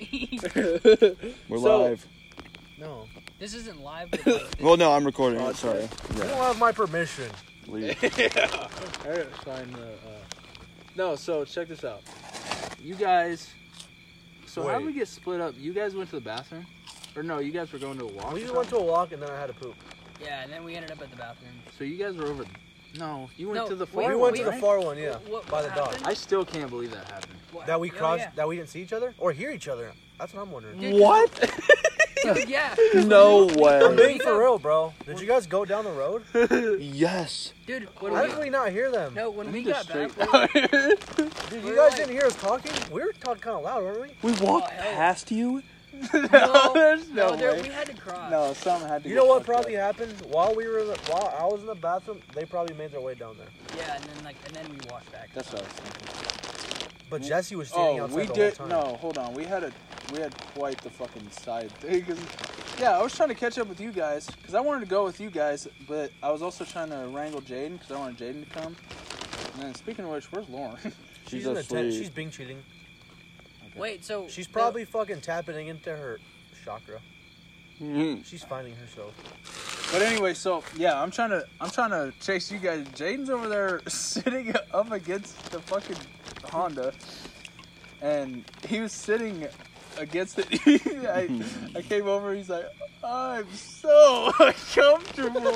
We're live. No. This isn't live. But like, Well, no, I'm recording it. Sorry. You don't have my permission. Leave. Alright, fine. No, so check this out. You guys. So how did we get split up? You guys went to the bathroom? Or no, you guys were going to a walk? We just went to a walk and then I had to poop. yeah, and then we ended up at the bathroom. So you guys were over. No, you went No, to the we far We one, went to the right? far one, yeah, What by the dog. happened? I still can't believe that happened. What- That we oh, crossed, yeah. that we didn't see each other or hear each other. That's what I'm wondering. Dude, What? Dude, yeah. No I'm way. being for real, bro. Did you guys go down the road? Yes. Dude, when How we, did we not hear them? no, when we Just got straight- back, Dude, you guys didn't hear us talking? We were talking kind of loud, weren't we? We walked hell. past you. There's no there, way. we had to cross. No, something had to You get know what fucked probably up. happened while I was in the bathroom? They probably made their way down there. Yeah, and then we walked back. That's what I was thinking. But Jesse was standing Oh, outside we the did. whole time. No, hold on. We had quite the fucking side thing. 'Cause, yeah, I was trying to catch up with you guys because I wanted to go with you guys, but I was also trying to wrangle Jaden because I wanted Jaden to come. And then speaking of which, where's Lauren? She's in the tent. asleep. She's Bing cheating. Wait, so She's probably fucking tapping into her chakra. Mhm. She's finding herself. But anyway, so yeah, I'm trying to chase you guys. Jaden's over there sitting up against the fucking Honda, and he was sitting against it. I came over. He's like, I'm so uncomfortable.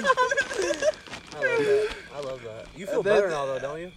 I love that. You feel And then- better now, though, don't you?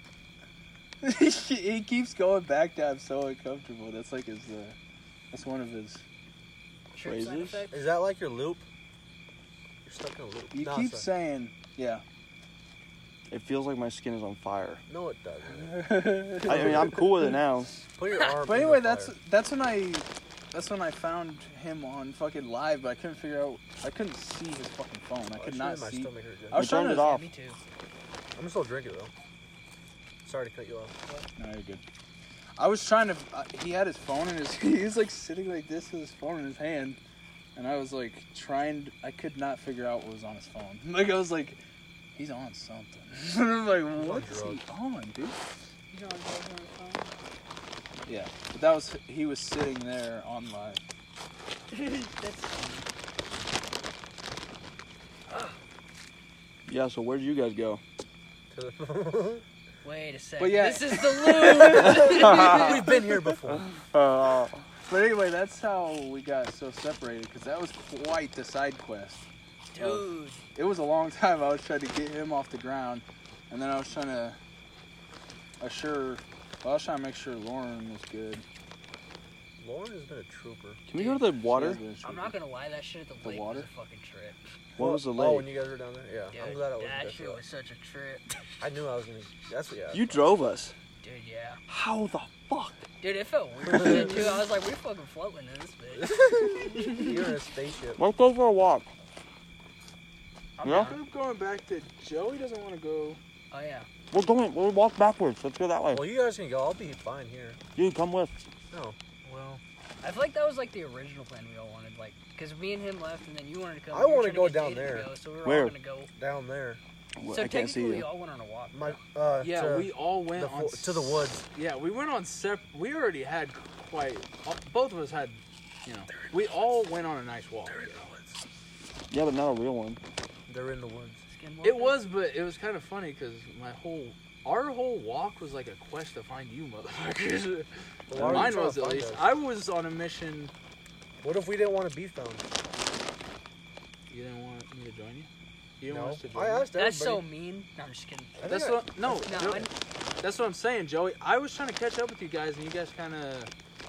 He keeps going back to I'm so uncomfortable. That's like his. That's one of his. trip side phrases? effect. Is that like your loop? You're stuck in a loop. You No, keep it's saying, yeah. It feels like my skin is on fire. No, it doesn't. I mean, I'm cool with it now. Put your arm. But in anyway, the fire. that's when I found him on fucking live, but I couldn't figure out. I couldn't see his fucking phone. I could Actually, not my see. stomach hurt, Jesse. I was We trying turned to. it off. Me too. I'm still drinking though. Sorry to cut you off. No, you're good. I was trying to. He had his phone in his. He was like sitting like this with his phone in his hand, and I was like trying. I could not figure out what was on his phone. Like I was like, he's on something. I'm like, what's he on, dude? You know, I'm on the phone. Yeah, but that was he was sitting there on live. That's Yeah. So where'd you guys go? wait a second. But yeah. This is the loop. We've been here before. But anyway, that's how we got so separated because that was quite the side quest. Dude. It was a long time. I was trying to get him off the ground, and then I was trying to make sure Lauren was good. Lauren has been a trooper. Can we go to the water? She has been a I'm trooper. not gonna lie, that shit at the lake water? was a fucking trip. What was the Oh, lake? when you guys were down there? Yeah. Dude, I'm glad I wasn't that there shit for was such a trip. I knew I was gonna. That's what. Yeah. You drove us. Dude, yeah. How the fuck? Dude, it felt weird shit, too. I was like, we're fucking floating in this bitch. You're in a spaceship. Let's go for a walk. I'm Yeah? kind of going back to Joey doesn't want to go. Oh, yeah. We're going. We'll walk backwards. Let's go that way. Well, you guys can go. I'll be fine here. You come with. No. Well, I feel like that was like the original plan we all wanted. Like, because me and him left, and then you wanted to come. I You were wanna trying go get down Jaden to there. Go, so we were Where? all gonna go. Down there. So I can't see technically, we you. all went on a walk. My. Yeah, to we all went the on to the woods. Yeah, we went on we already had quite. Both of us had, we all went on a nice walk. Yeah, but not a real one. They're in the woods. Skinwalker? It was, but it was kind of funny because our whole walk was like a quest to find you, motherfuckers. Well, why were you Mine trying was to at find least. us? I was on a mission. What if we didn't want to be found? You didn't want me to join you. You didn't No. want us to join I you? asked everybody. That's so mean. No, I'm just kidding. I think That's I- what. No, No, Joey, that's what I'm saying, Joey. I was trying to catch up with you guys, and you guys kind of.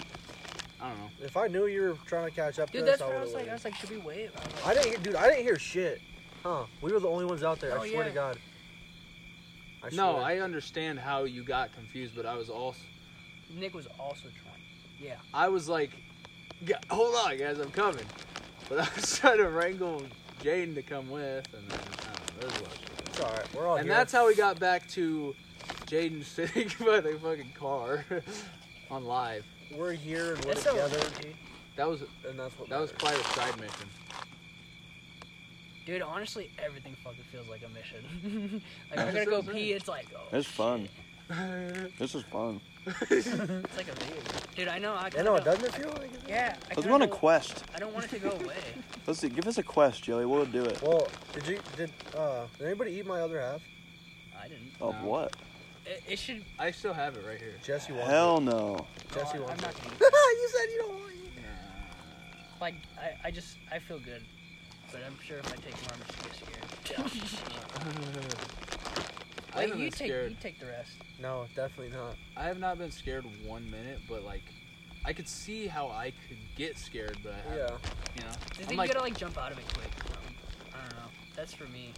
I don't know. If I knew you were trying to catch up Dude, to that's us, what I would've was like. I waited. was like, should we wait? I was like, I didn't hear, dude. I didn't hear shit. Huh? We were the only ones out there. Oh, I swear yeah. to God. I No, swear. I understand how you got confused, but I was also. Nick was also trying. Yeah. I was like, hold on, guys, I'm coming. But I was trying to wrangle Jaden to come with, and then, I don't know, there's a lot of shit. It's all right. We're all And here. that's how we got back to Jaden sitting by the fucking car on live. We're here and we're That's so together, weird, dude. That was and that's what. that was matters. quite a side mission. Dude, honestly, everything fucking feels like a mission. Like, we're gonna go pee, it's like, oh. It's fun. shit. This is fun. It's like a video game. Dude, I know. I know it doesn't feel like it. Yeah. Let's go on a quest. I don't want it to go away. Let's see. Give us a quest, Joey. We'll do it. Well, did anybody eat my other half? I didn't. Of No. what? It should. I still have it right here. Jesse wants Hell it. no. Jesse I'm wants not it. gonna eat You said you don't want it. Like, I feel good. But I'm sure if I take more, I'm just get scared. I Wait, haven't you been scared. take the rest. No, definitely not. I have not been scared 1 minute, but like, I could see how I could get scared, but I haven't. Yeah. You know, I I'm think like, you gotta like jump out of it quick. I don't know. That's for me.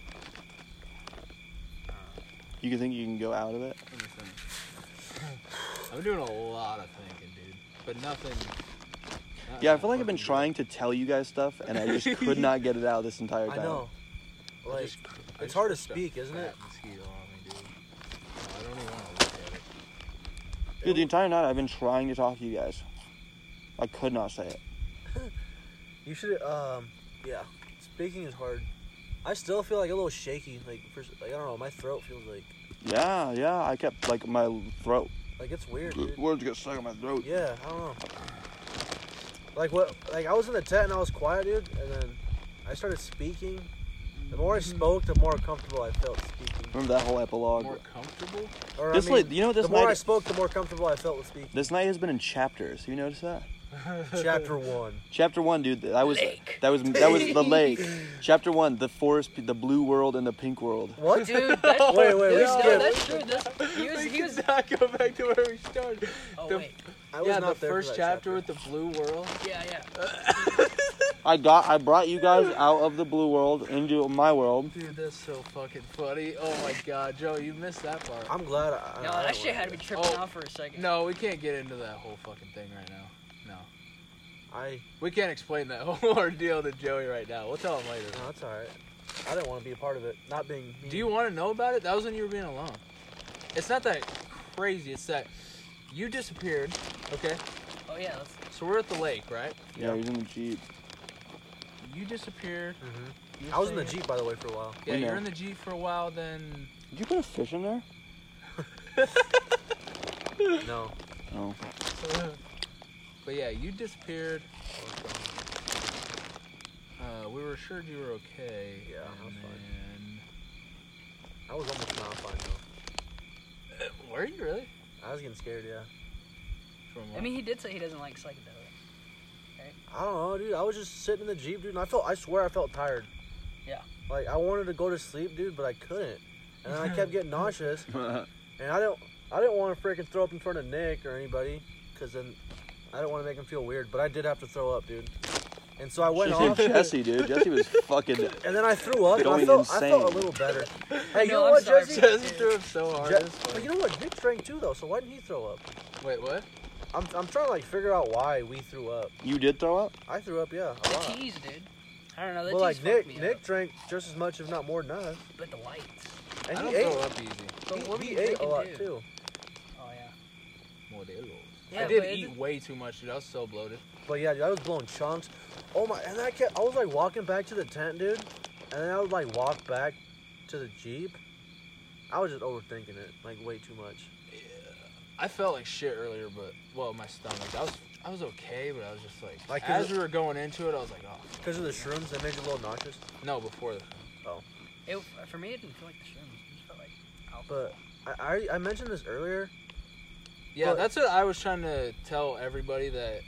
You can think you can go out of it? let me finish. I'm doing a lot of thinking, dude, but nothing. Yeah, I feel like I've been trying to tell you guys stuff, and I just could not get it out this entire time. I know. Like, it's hard to speak, isn't it? Mosquito on me, dude. No, I don't even want to look at it. Dude, the entire night I've been trying to talk to you guys. I could not say it. You should, yeah. Speaking is hard. I still feel like a little shaky. Like, I don't know. My throat feels like Yeah, I kept, like, my throat. it's weird, dude. Words get stuck in my throat. Yeah, I don't know. Like I was in the tent and I was quiet, dude, and then I started speaking. The more I spoke, the more comfortable I felt speaking. Remember that whole epilogue? More comfortable? Or, This late, you know what this the more I night... spoke, the more comfortable I felt with speaking. This night has been in chapters. You notice that? Chapter 1. Chapter 1, dude. That was Lake. the lake. Chapter 1, the forest, the blue world, and the pink world. What? Dude, that's, Wait, we no, skipped. that's true. He was. not go back to where we started. Oh the- wait. I was Yeah, not the there for first that chapter with the blue world. Yeah. I brought you guys out of the blue world into my world. Dude, that's so fucking funny. Oh my god, Joe, you missed that part. I'm glad No, I that shit had to be tripping Oh. out for a second. No, we can't get into that whole fucking thing right now. No. I We can't explain that whole ordeal to Joey right now. We'll tell him later. No, that's alright. I didn't want to be a part of it. Not being mean. Do you want to know about it? That was when you were being alone. It's not that crazy. It's that you disappeared, okay? Oh yeah. So we're at the lake, right? Yeah, he's in the Jeep. You disappeared. Mhm. You I was in the saying- Jeep, by the way, for a while. Yeah, We know. you're in the Jeep for a while, then... Did you put a fish in there? No. Oh. But yeah, you disappeared. We were assured you were okay. Yeah, I was and fine. then... I was almost not fine, though. Were you really? I was getting scared, yeah. From I what? mean, he did say he doesn't like psychedelics. I don't know, dude. I was just sitting in the Jeep, dude, and I swear I felt tired. Yeah. Like, I wanted to go to sleep, dude, but I couldn't. And then I kept getting nauseous. And I didn't want to freaking throw up in front of Nick or anybody, because then I didn't want to make him feel weird. But I did have to throw up, dude. And so I went She's off. named Jesse, dude. Jesse was fucking... And then I threw up. And I Going felt a insane. little better. Hey, you No, know I'm what, sorry, Jesse? man. Jesse threw up so hard. Je- it's funny. but you know what? Nick drank too, though. So why didn't he throw up? Wait, what? I'm trying to like figure out why we threw up. You did throw up? I threw up, yeah, a The lot. tease, dude. I don't know. The Well, tease like fucked me Nick up. drank just as much, if not more than us. But the lights. And I he don't ate. throw up easy. So what were He you ate a drinking, lot dude? too. Oh yeah. Modelos. Yeah, I did but it eat did- way too much, dude. I was so bloated. But yeah, dude, I was blowing chunks. Oh my! And then I was like walking back to the tent, dude. And then I would like walk back to the Jeep. I was just overthinking it, like way too much. I felt like shit earlier, but well, my stomach. I was okay, but I was just like Is as we were going into it, I was like, oh Because of the shrooms, they made you a little nauseous. no, before this. For me, it didn't feel like the shrooms. It just felt like alcohol. But I mentioned this earlier. Yeah, But- that's what I was trying to tell everybody that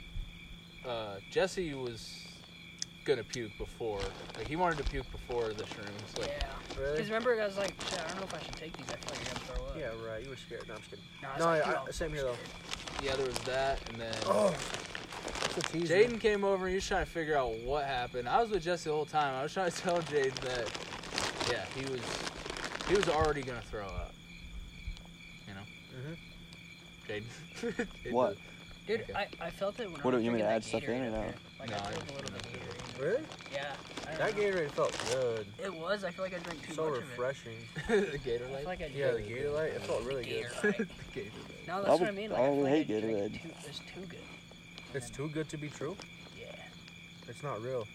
Jesse was gonna puke before. Like he wanted to puke before the shrooms. Like Yeah. Really? Because remember, I was like, shit, I don't know if I should take these. I feel like I'm gonna throw up. Yeah, right. You were scared. No, I'm just kidding. No, I was No, like, dude, I- same here, though. yeah, there was that, and then Oh, it's a tease. Jaden came over and he was trying to figure out what happened. I was with Jesse the whole time. I was trying to tell Jaden that yeah, he was already gonna throw up. You know? Mhm. Jaden. Jaden What? was- Dude, Okay. I felt it when What, I was you want me to drinking add that stuff in Gatorade or up no? here. Like, No, I I felt a just little bit of wanted to- Gatorade. Really? Yeah. I don't That know. Gatorade felt good. It was. I feel like I drank too So much refreshing. the of Gator it. I feel Light. like I Yeah, the did. Gatorade. It felt really good. Gatorade. Gator No, that's I what I would- mean. I Like, I feel would like hate I drank Gatorade. It's too good. It's too good to be true. Yeah. It's not real.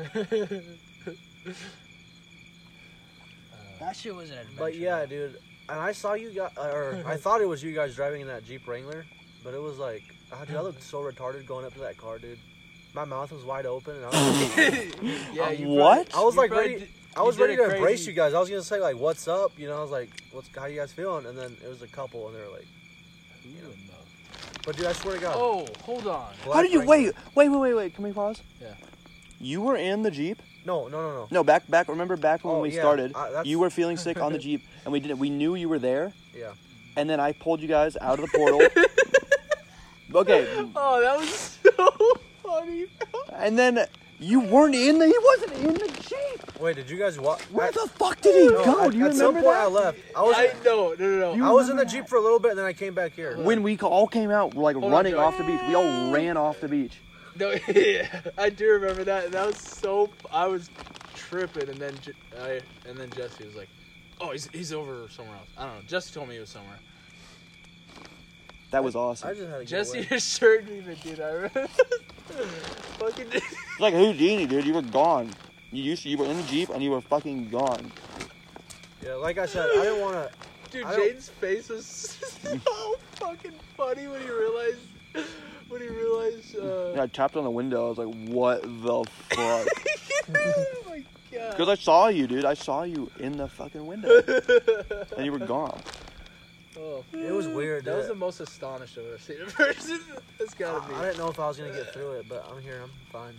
That shit was an adventure. But yeah, dude, I saw you guys, or I thought it was you guys driving in that Jeep Wrangler, but it was like, dude, I looked so retarded going up to that car, dude. My mouth was wide open, and I was Yeah, you What? probably- I was you like probably ready. did- I was you did ready it to crazy. embrace you guys. I was gonna say like, "What's up?" You know, I was like, how you guys feeling?" And then it was a couple, and they were like, "But dude, I swear to God." Oh, hold on. Black How did you Wrangler. wait? Can we pause? Yeah. You were in the Jeep? No. No, back. Remember back when Oh, we yeah, started? that's- You were feeling sick on the Jeep, and we knew you were there, Yeah. and then I pulled you guys out of the portal. Okay, Oh, that was so funny. and then you weren't in the. He wasn't in the Jeep. Wait, did you guys walk? Where the fuck did he No, go? at, Do you at some remember point I that? left. I was No. I was in the Jeep for a little bit, and then I came back here. When we all came out, like Hold on, running Joey. off the beach. We all ran off the beach. No, yeah, I do remember that. And that was so. I was tripping, and then Jesse was like, "Oh, he's over somewhere else." I don't know. Jesse told me he was somewhere. That was awesome. I just had to get Jesse away. assured me that, dude. I remember. Fucking. It's like Houdini, dude. You were gone. You were in the Jeep and you were fucking gone. Yeah, like I said, I didn't want to. Dude, I don't- Jaden's face was so fucking funny when he realized. I tapped on the window. I was like, "What the fuck?" Oh my god. Because I saw you, dude. I saw you in the fucking window, and you were gone. Oh, It was weird. that was the dude. most astonished I've ever seen a person. That's gotta be. I didn't know if I was gonna get through it, but I'm here. I'm fine.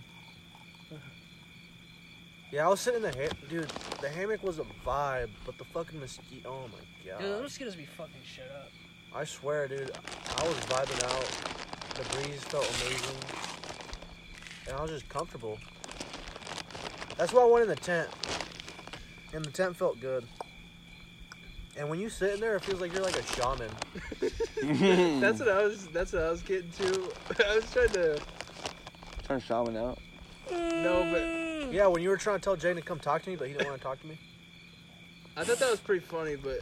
Yeah, I was sitting in the dude. The hammock was a vibe, but the fucking mosquito. Oh my god! Dude, those mosquitoes be fucking shut up. I swear, dude. I was vibing out. The breeze felt amazing, and I was just comfortable. That's why I went in the tent, and the tent felt good. And when you sit in there, it feels like you're like a shaman. That's what I was getting to. I was trying to. Trying to shaman out. No, but Yeah, when you were trying to tell Jane to come talk to me, but he didn't want to talk to me. I thought that was pretty funny. But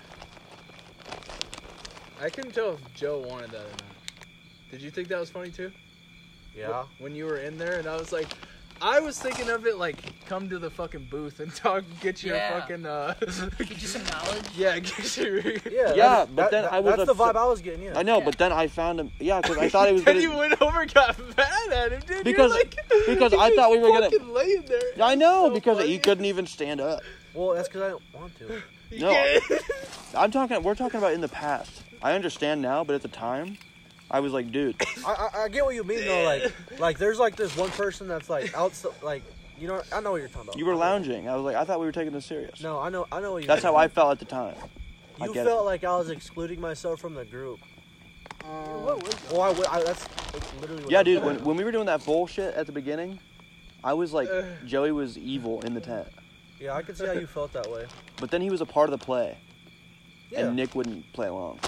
I couldn't tell if Joe wanted that or not. Did you think that was funny too? Yeah. When you were in there, and I was like, I was thinking of it like, come to the fucking booth and talk, get your Yeah. fucking Get you some knowledge. yeah, get your. Yeah, Yeah, but then I was that's the upset. vibe I was getting. Yeah. I know, Yeah. but then I found him. Yeah, because I thought he was Then gonna. you went over, and got mad at him, dude. Because- because I thought we were gonna- fucking laying there. I know So because funny. he couldn't even stand up. Well, that's because I don't want to. You No. can't- We're talking about in the past. I understand now, but at the time, I was like, dude. I get what you mean though. Like there's like this one person that's like outside. Like you know, I know what you're talking about. You were lounging. I was like, I thought we were taking this serious. No, I know what you. That's how I felt at the time. I You get felt it. like I was excluding myself from the group. What was Well, that's literally. What Yeah, I dude. was When we were doing that bullshit at the beginning, I was like, Joey was evil in the tent. Yeah, I could see how you felt that way. But then he was a part of the play, Yeah. and Nick wouldn't play along.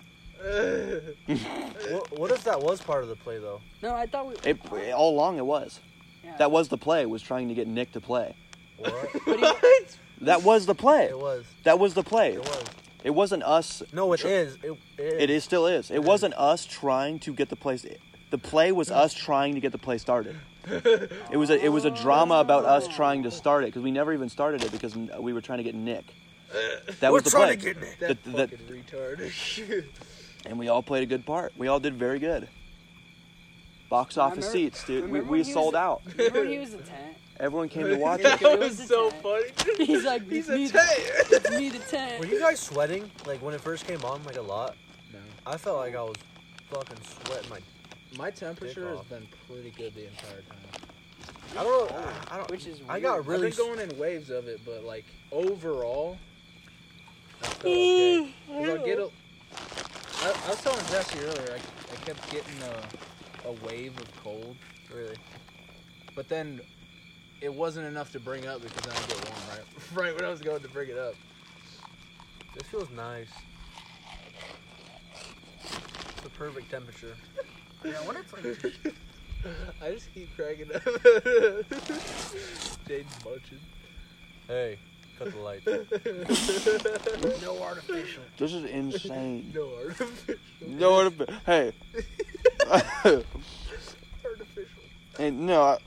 What if that was part of the play though? No, I thought we. All along, it was. Yeah. That was the play. Was trying to get Nick to play. What? That was the play. It was. That was the play. It was. It wasn't us. No, it is. It is still is. It wasn't us trying to get the play. The play was us trying to get the play started. It was a drama about us trying to start it because we never even started it because we were trying to get Nick. That was the play. trying to get Nick. That The- fucking retard. And we all played a good part. We all did very good. Box office remember- seats, dude. remember We when he sold was- out. Remember when he was in the tent? Everyone came to watch That it. It was was so a funny. He's like, He's it's a me, tank. it's me the tent. Were you guys sweating like when it first came on like a lot? No. I felt like I was fucking sweating my. My temperature Dick has off. been pretty good the entire time. I don't know. I don't. Which is I weird. got really. I've been going in waves of it, but like overall, I felt okay. 'Cause I'll get I was telling Jesse earlier, I kept getting a wave of cold, really. but then it wasn't enough to bring up because then I get warm right when I was going to bring it up. This feels nice. It's the perfect temperature. Yeah, what it's like. I just keep cracking up. Jaden's munching. Hey, cut the light. No artificial. This is insane. No artificial. No, hey. Artificial. And no,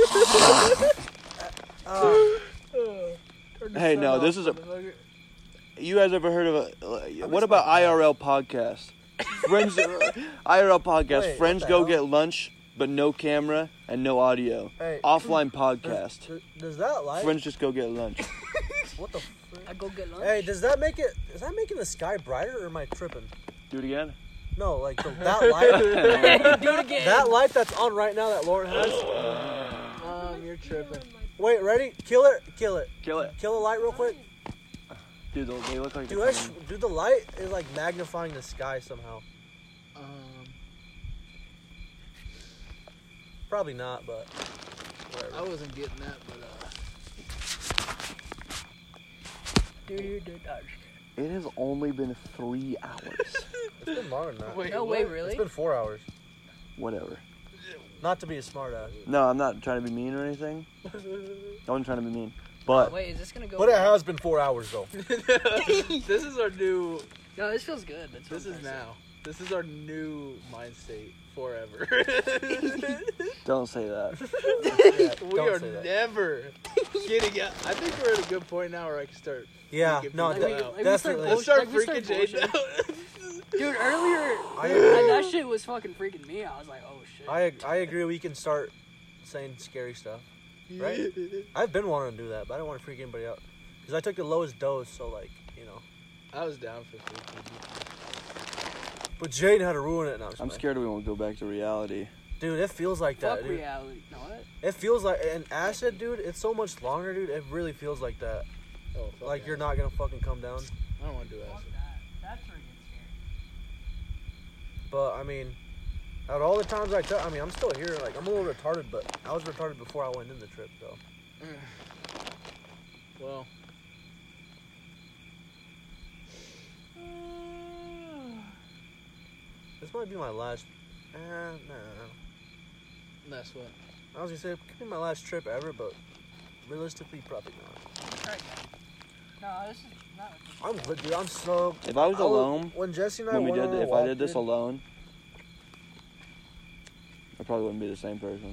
Oh, turn the Hey, sun no, off, this is a- motherfucker. You guys ever heard of what about IRL podcast? Friends, IRL podcast. Wait, Friends what the go hell? get lunch, but no camera and no audio. Hey. Offline podcast. Does that light? Friends just go get lunch. What the? I go get lunch. Hey, does that make it? Is that making the sky brighter, or am I tripping? Do it again. No, like that light. Do it again. That light that's on right now that Lauren has. You're tripping. Wait, ready? Kill it. Kill it. Kill it. Kill the light real quick. Dude, they look like. Dude, the light is like magnifying the sky somehow. Probably not, but whatever. I wasn't getting that, but Dude. It has only been 3 hours. It's been longer than that. Wait, No way, really? It's been 4 hours. Whatever. Not to be a smart ass. No, I'm not trying to be mean or anything. I wasn't trying to be mean, but Wait, is this gonna go? But it has been 4 hours though. this is our new. No, this feels good. That's This is now. This is our new mind state forever. don't say that. We Don't are say that. never getting out. I think we're at a good point now where I can start. Yeah, freaking no, people Like, out. we definitely. Let's start like, we freaking start Jaden out. Dude, earlier I- that shit was fucking freaking me out. I was like, oh shit. I agree. We can start saying scary stuff. Right? I've been wanting to do that, but I don't want to freak anybody out because I took the lowest dose. So like, you know. I was down for freaking. But Jaden had to ruin it. No, I'm scared we won't go back to reality. Dude, it feels like that, Fuck dude. reality. No, what? It feels like an acid, dude. It's so much longer, dude. It really feels like that. Oh, fuck Like yeah. you're not gonna fucking come down. I don't want to do acid. That's freaking scary. But I mean, out of all the times I took, I mean, I'm still here. Like I'm a little retarded, but I was retarded before I went in the trip, though. Well, This might be my last. No. that's what. I was gonna say it could be my last trip ever, but realistically, probably not. Try again. No, this is not. I'm good, dude. I'm so. If I was alone, when Jesse and I when we went did, on our if I walk, did this dude, alone, I probably wouldn't be the same person.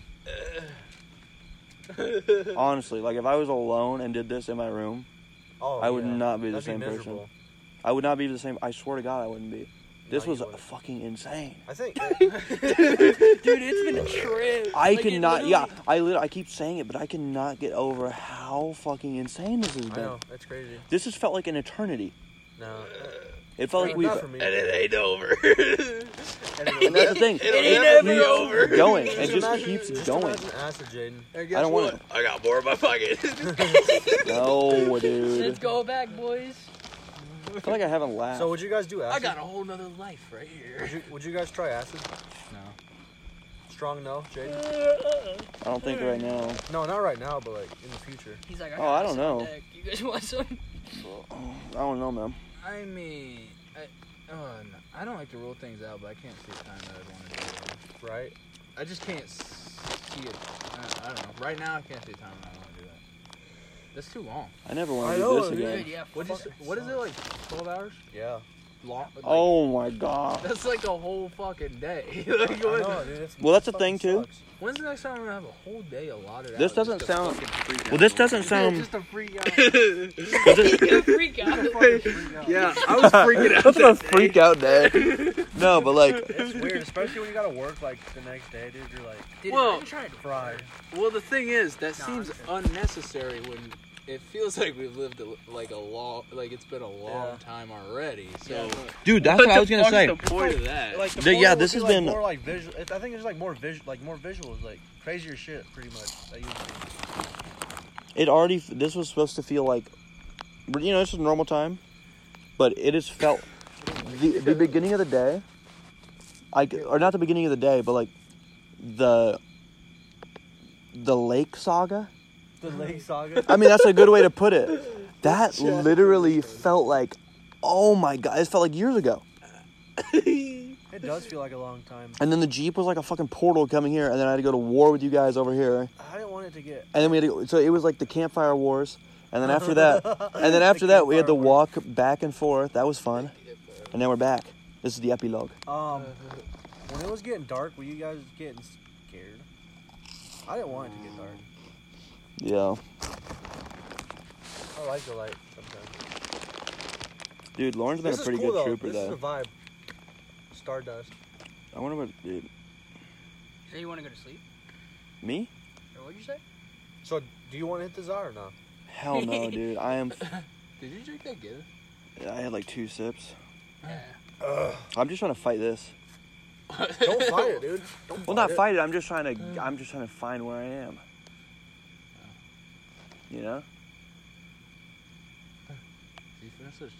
Honestly, like if I was alone and did this in my room, oh, I would yeah, not be the that'd same person. miserable. I would not be the same. I swear to God, I wouldn't be. This No, you was wouldn't. fucking insane. I think. Dude, it's been a trip. I Like, it cannot. literally- Yeah, I keep saying it, but I cannot get over how fucking insane this has I been. know that's crazy. This has felt like an eternity. No, It felt like we've. not for me. And it ain't over. And that's the thing. It'll It never be keeps over. Going. It Just just imagine- keeps just going. imagine acid, Jaden. And guess I don't what? want I got more in my pocket. No, dude. Let's go back, boys. I feel like I haven't laughed. So would you guys do acid? I got a whole nother life right here. Would you guys try acid? No. Strong no, Jaden. I don't think right now. No, not right now, but like in the future. He's like, Oh, I don't know. Deck. You guys want some? I don't know, man. I mean, I don't like to rule things out, but I can't see a time that I'd want to do it. Right? I just can't see it. I don't know. Right now, I can't see a time when I want to do that. That's too long. I never want I to know, do this dude. again. Dude, yeah. What is it like? 12 hours? Yeah. Long? Like, Oh my God. That's like a whole fucking day. I Like, know, dude. It's, Well, that's the fucking thing, too. sucks. when's the next time I'm gonna have a whole day allotted? This out doesn't just to sound- fucking freak Well, out? this doesn't sound. Just a freak out. You freak out. Yeah, I was freaking out. That's a freak out day. No, but like, It's weird, especially when you gotta work like the next day, dude. You're like Dude, Well- I tried to fried. Well, the thing is, that No, seems unnecessary when it feels like we've lived like it's been a long Yeah. time already. So, Yeah, dude, that's what I was gonna fuck's say. the point of that? Like the Yeah, portal this would has be, been- like, more like visual. I think it's like more visuals, like crazier shit, pretty much. That you It already. This was supposed to feel like, you know, it's a normal time, but it has felt the beginning of the day. Or not the beginning of the day, but like the lake saga. the Lake Saga. I mean, that's a good way to put it. That literally felt like, oh my God, it felt like years ago. It does feel like a long time. And then the Jeep was like a fucking portal coming here, and then I had to go to war with you guys over here. I didn't want it to get. And then we had to go, so it was like the campfire wars. And then after that, we had to walk back and forth. That was fun. And then we're back. This is the epilogue. When it was getting dark, were you guys getting scared? I didn't want it to get dark. Yeah. I like the light sometimes. Dude, Lauren's been This a is pretty cool, good though. trooper, This is though. the vibe. Stardust. I wonder what, dude. So you want to go to sleep? Me? Or what'd you say? So, do you want to hit the Czar or not? Hell no, dude. I am. Did you drink that Guinness? I had like 2 sips. Yeah. I'm just trying to fight this. Don't fight it, dude. Don't Well, not it. fight it. I'm just trying to find where I am. You know? Did you finish those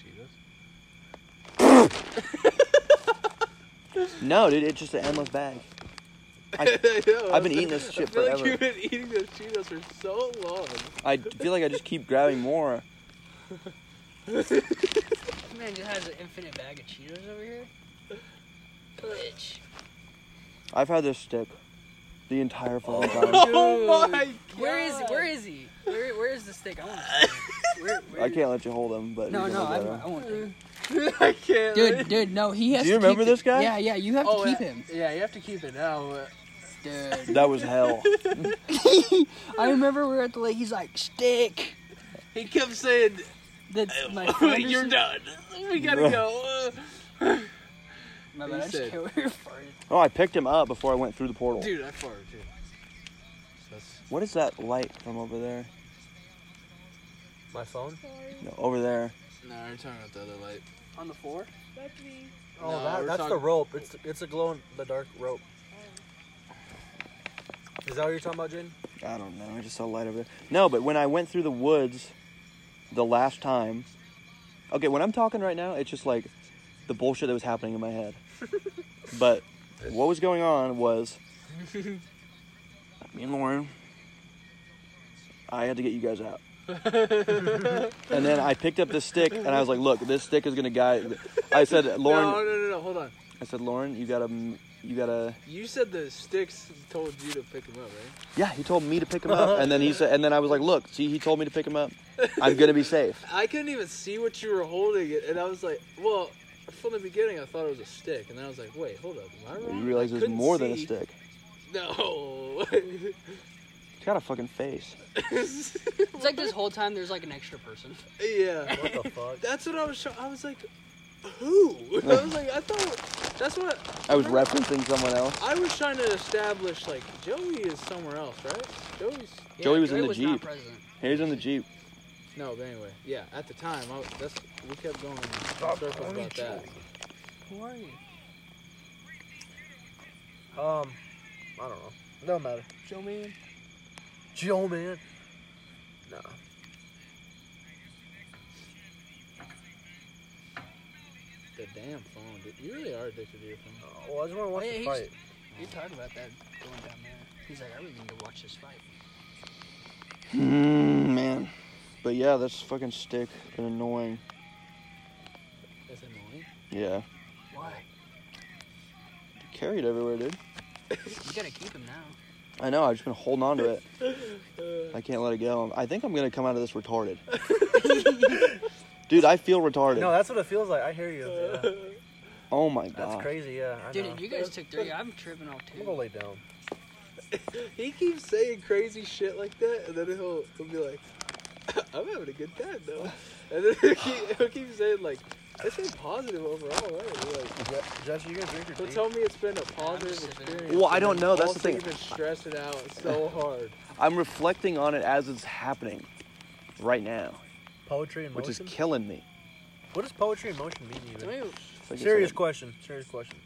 Cheetos? No, dude. It's just an endless bag. I've been eating this shit I feel forever. like you've been eating those Cheetos for so long. I feel like I just keep grabbing more. Man just has an infinite bag of Cheetos over here. Bitch. I've had this stick the entire fucking time. Oh my god! Where is he? Where is he? Where is the stick? I want to see him. Where? I can't let you hold him, but No, you can no, look at him. I won't. Take I can't. it. Dude, no, he has. Do you to remember keep this guy? Yeah, you have to keep him. Yeah, you have to keep it now. Dude. That was hell. I remember we were at the lake. He's like, stick. He kept saying, That's my friend. or "You're something. done. We gotta go." My He bad. I just said- can't wait for it. Oh, I picked him up before I went through the portal. Dude, I farted too. So that's What is that light from over there? My phone? No, over there. no, you're talking about the other light. On the floor? Oh, No, that, we're that's the talking- rope. It's a glow in the dark rope. Is that what you're talking about, Jane? I don't know. I just saw a light over there. No, but when I went through the woods the last time. Okay, when I'm talking right now, it's just like the bullshit that was happening in my head. But what was going on was me and Lauren. I had to get you guys out. And then I picked up this stick and I was like, "Look, this stick is gonna guide." I said, "Lauren." No, hold on. I said, "Lauren, you gotta." You said the sticks told you to pick him up, right? Yeah, he told me to pick him up, and then he said, and then I was like, "Look, see, he told me to pick him up. I'm gonna be safe." I couldn't even see what you were holding, and I was like, well, from the beginning, I thought it was a stick, and then I was like, wait, hold up, am I wrong? You realize I it's couldn't more than a see. stick. No. He's got a fucking face. It's like this whole time there's like an extra person. Yeah. What the fuck? That's what I was I was like, who? I was like, I thought, that's what. I was referencing someone else. I was trying to establish, like, Joey is somewhere else, right? Joey was in the not Jeep. present. He was in the Jeep. No, but anyway, yeah, at the time, we kept going in circles about that. Who are you? I don't know. Doesn't matter. Joe man. Joe, man. Nah. The damn phone, dude. You really are addicted to your phone. Well, I just want to watch Oh, yeah, the he's- fight. You talked about that going down there. He's like, I really need to watch this fight. Man. But yeah, this fucking stick is annoying. That's annoying. Yeah. Why? Carry it everywhere, dude. You gotta keep him now. I know, I've just been holding on to it. I can't let it go. I think I'm gonna come out of this retarded. Dude, I feel retarded. No, that's what it feels like. I hear you. Yeah. Oh my That's god. crazy, yeah. I know. Dude, you guys took 3. I'm tripping off I'm gonna 2. lay down. He keeps saying crazy shit like that, and then he'll be like, I'm having a good time, though. And then he'll keep saying, like, it's been positive overall, right? Like, Jesse, you gonna drink your he'll tea? tell me it's been a just positive sipping. experience. Well, I and don't then know, that's the also thing. You've been stressing out so hard. I'm reflecting on it as it's happening right now, Poetry in which motion? is killing me. What does poetry in motion mean Tell even? me, It's like Serious it's question. Serious question.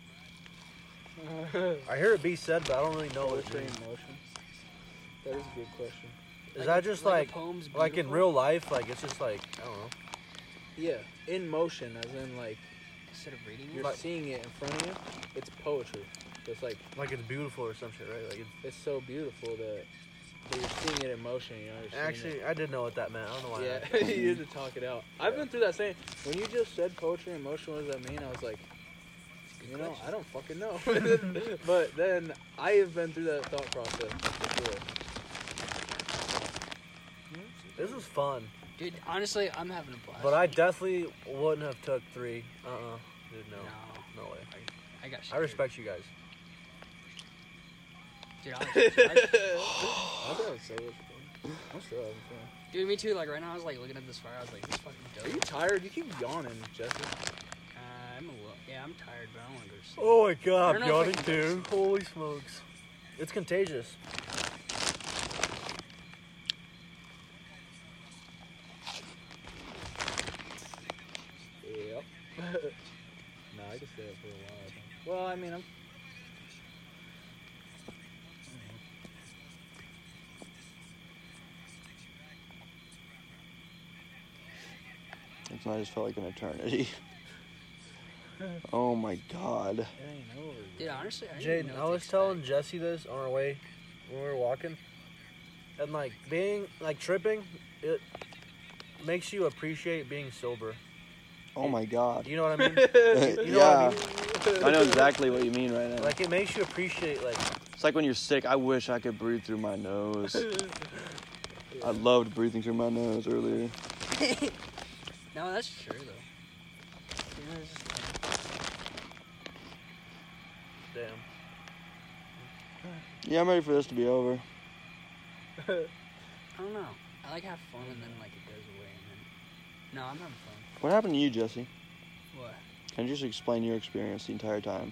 I hear it be said, but I don't really know what it Poetry means. in motion? That is a good question. Is that just a like poem's like in beautiful real life? Like it's just like I don't know. Yeah, in motion, as in, like, instead of reading you're it? seeing it in front of you. It's poetry. So it's like, Like it's beautiful or some shit, right? Like it's so beautiful that you're seeing it in motion, you know? You're seeing actually, I didn't know what that meant. I don't know why. Yeah, I you need to talk it out. I've been through that same. When you just said poetry in motion, what does that mean? I was like, you know, I don't fucking know. But then I have been through that thought process before. This is fun, Dude, honestly, I'm having a blast. but I definitely wouldn't have took 3. Dude, no way. I got I scared. respect you guys. Dude, I I thought it was so much fun. I'm still having fun. Dude, me too. Like right now, I was like looking at this fire. I was like, this fucking dope. Are you tired? You keep yawning, Jesse. I'm a little. Yeah, I'm tired, but I don't want to go to sleep. Oh my I god, don't know if I yawning can go too. Holy smokes. It's contagious. Yep. No, I can stay up for a while, I think. Well, I mean, I'm... I just felt like an eternity. Oh my god. It ain't over Dude, yet. honestly, I didn't Jaden, know I what was to telling expect. Jesse this on our way when we were walking. And like being like tripping, it makes you appreciate being sober. Oh my god. You know what I mean? You know Yeah. what I mean? I know exactly what you mean right now. Like it makes you appreciate like It's like when you're sick. I wish I could breathe through my nose. I loved breathing through my nose earlier. No, that's true though. You know, it's just, damn. Yeah, I'm ready for this to be over. I don't know. I like have fun and then like it goes away and then. No, I'm having fun. What happened to you, Jesse? What? Can you just explain your experience the entire time?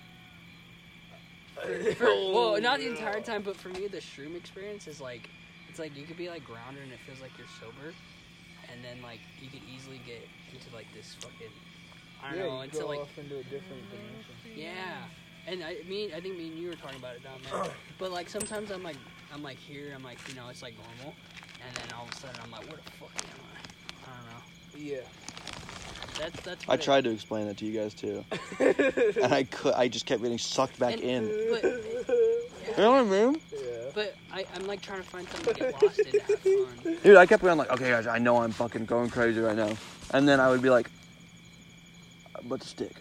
Well, not the entire time, but for me, the shroom experience is like, it's like you could be like grounded and it feels like you're sober, and then like you could easily get into like this fucking, I don't know, you into go like, off into a different dimension. yeah. And I think me and you were talking about it down there. But like sometimes I'm like here, I'm like, you know, it's like normal, and then all of a sudden I'm like, where the fuck am I? I don't know. Yeah. That's. I what tried to explain that to you guys too, and I just kept getting sucked back in. But, You know what I mean? Yeah. but I'm like trying to find something to get lost in to have fun. Dude, I kept going like, okay, guys, I know I'm fucking going crazy right now, and then I would be like, but the stick.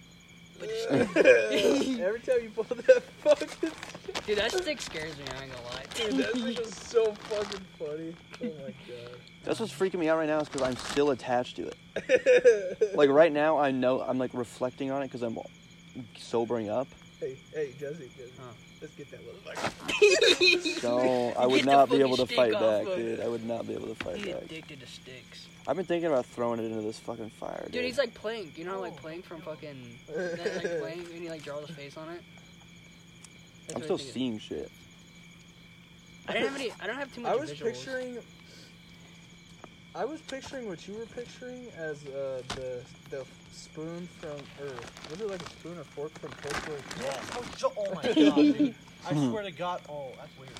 Every time you pull that fucking... Dude, that stick scares me. I ain't gonna lie. Dude, that thing is so fucking funny. Oh my god. That's what's freaking me out right now is because I'm still attached to it. Like right now, I know I'm like reflecting on it because I'm sobering up. Hey, Jesse, Huh. let's get that motherfucker. So I would Get the not be fucking able to stick fight off back, of dude. I would not be able to fight He's back. addicted to sticks. I've been thinking about throwing it into this fucking fire, Dude, he's like Plank. You know, like Plank from fucking that, like Plank, and he like draws his face on it. That's I'm what still I think seeing shit. I don't have too much I was visuals. picturing what you were picturing as the spoon from, or was it like a spoon or fork from Toy Story 4? Yeah. Oh my god, dude. I swear to God. Oh, that's weird.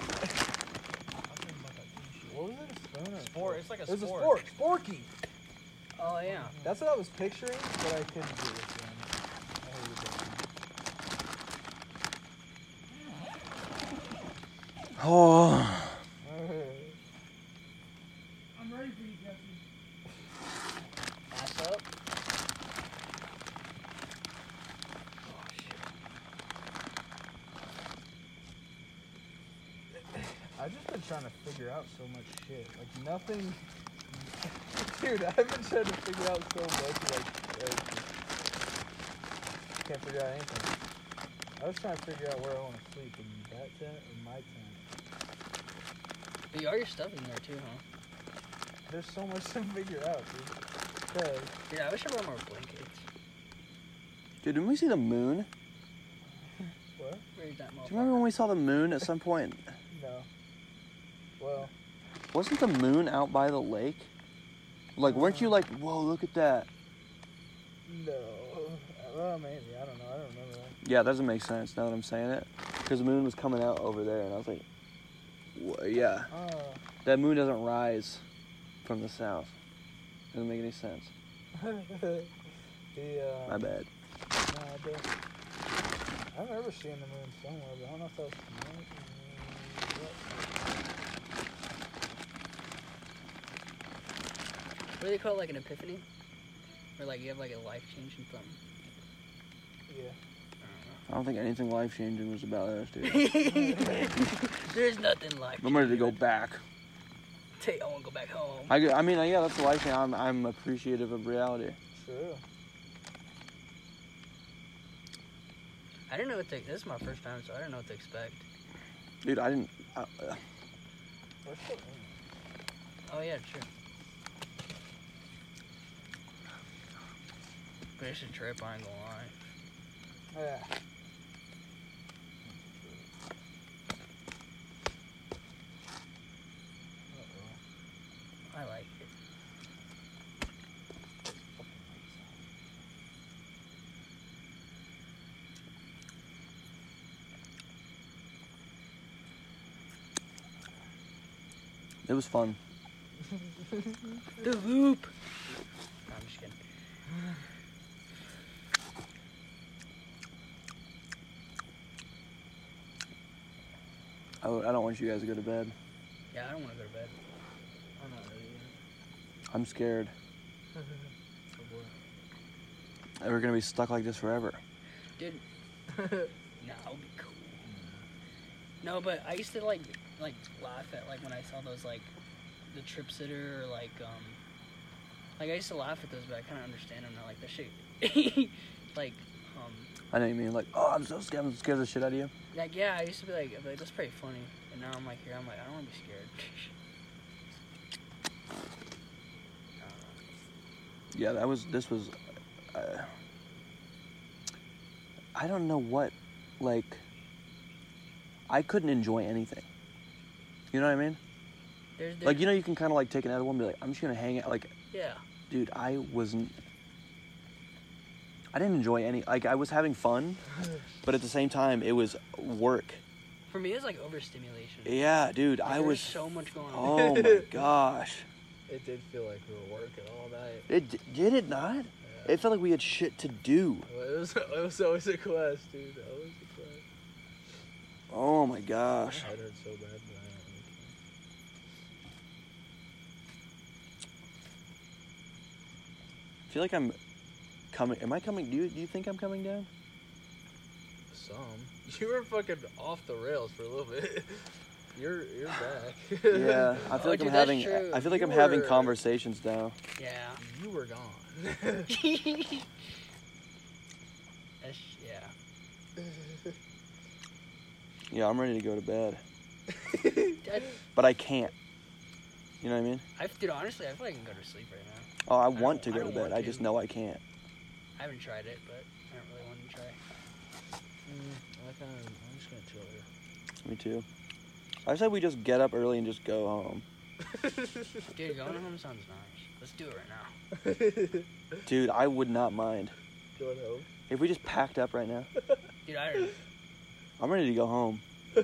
What was it, a spoon or a Sport. fork? It's like a It was a sport. spork. Sporky. Oh yeah. That's what I was picturing, but I couldn't do it. Then. I hated that. Oh. I'm ready for you, Jesse. Ass up. I've just been trying to figure out so much shit. Like, nothing... Dude, I've been trying to figure out so much, like, everything. Can't figure out anything. I was trying to figure out where I want to sleep, in that tent or my tent. But all your stuff in there too, huh? There's so much to figure out, dude. Okay. Dude, I wish I brought more blankets. Dude, didn't we see the moon? What? Where's that Do you remember when we saw the moon at some point? No. Well, Wasn't the moon out by the lake? Like, weren't you like, whoa, look at that? no. Well, maybe. I don't know. I don't remember that. Yeah, that doesn't make sense now that I'm saying it. Because the moon was coming out over there, and I was like, yeah. That moon doesn't rise from the south. Doesn't make any sense. My bad. I remember seeing the moon somewhere, but I don't know if that was tonight What do they call it, like an epiphany? Or like you have like a life change in something? Yeah. I don't think anything life-changing was about us, dude. There's nothing like I'm ready to go back. I want to go back home. I mean, yeah, that's the life thing. I'm appreciative of reality. True. I didn't know what to. This is my first time, so I didn't know what to expect. Dude, I didn't... We're still in. Oh yeah, true. But it's a trip, I ain't gonna lie. Yeah. I like it. It was fun. The loop. No, I'm just kidding. I don't want you guys to go to bed. Yeah, I don't want to go to bed. I'm not ready yet. I'm scared. Oh boy. that we're gonna be stuck like this forever. Dude. No, it'll be cool. No, but I used to like laugh at like when I saw those like the trip sitter or like I used to laugh at those, but I kind of understand them now. Like that shit, like I know what you mean. Like, oh, I'm so scared. I'm scared the shit out of you. like yeah, I used to be like that's pretty funny, and now I'm like here, I'm like I don't want to be scared. Yeah, this was. I don't know what, like. I couldn't enjoy anything. You know what I mean? There's Like, you know, you can kind of like take an edible and be like, I'm just gonna hang out. Like, yeah. dude, I didn't enjoy any. Like, I was having fun, but at the same time, it was work. For me, it's like overstimulation. Yeah, dude, Like, I there's was. so much going on. Oh my gosh. It did feel like we were working all night. Did it not? Yeah. It felt like we had shit to do. Well, it was always a quest, dude. Always a quest. Oh my gosh. My head hurt so bad, but I don't really I feel like I'm coming. Am I coming? Do you think I'm coming down? care. Some. You were fucking off the rails for a little bit. You're back. Yeah, I feel like dude, I'm that's having. true. I feel like You I'm having were- conversations now. Yeah. You were gone. That's, yeah. Yeah, I'm ready to go to bed, That, but I can't. You know what I mean? dude, honestly, I feel like I can go to sleep right now. Oh, I don't- want to I go to don't bed. want I to. just know I can't. I haven't tried it, but I don't really want to try. I'm just gonna chill here. Me too. I said we just get up early and just go home. Dude, going home sounds nice. Let's do it right now. Dude, I would not mind Going home. if we just packed up right now. Dude, I don't. I'm ready to go home.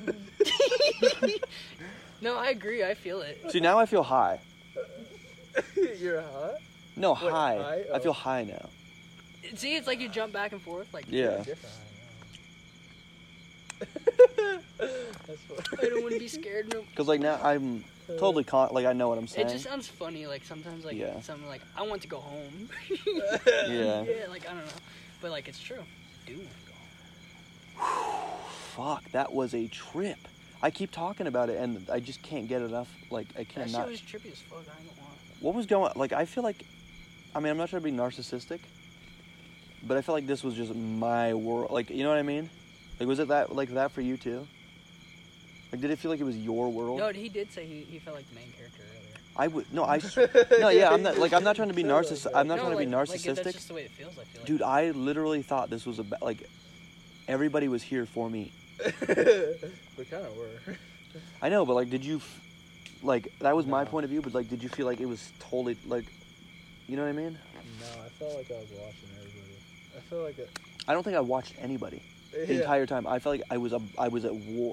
No, I agree. I feel it. See, now I feel high. You're hot? No, Wait, high. high? I Oh. feel high now. See, it's like you jump back and forth. Like, Yeah. Different high now. That's funny. I don't want to be scared. No. Cause like now I'm totally like I know what I'm It saying. just sounds funny. Like sometimes, like Yeah. something like I want to go home. Yeah. Yeah, like I don't know, but like it's true. I do want to go home. Fuck, that was a trip. I keep talking about it and I just can't get enough. Like I That cannot. shit was trippy as fuck. I ain't gonna lie. What was going? Like I feel like, I mean, I'm not trying to be narcissistic, but I feel like this was just my world. Like, you know what I mean? Like, was it that for you too? Like, did it feel like it was your world? No, he did say he felt like the main character earlier. I would no, yeah. I'm not trying to be narcissistic. I'm not No, trying to be like, narcissistic, that's just the way it feels. I feel like. dude. I literally thought this was like everybody was here for me. We kind of were. I know, but like, did you like that was my No. point of view? But like, did you feel like it was totally like, you know what I mean? No, I felt like I was watching everybody. I felt like it. I don't think I watched anybody the Yeah. entire time. I felt like I was at war.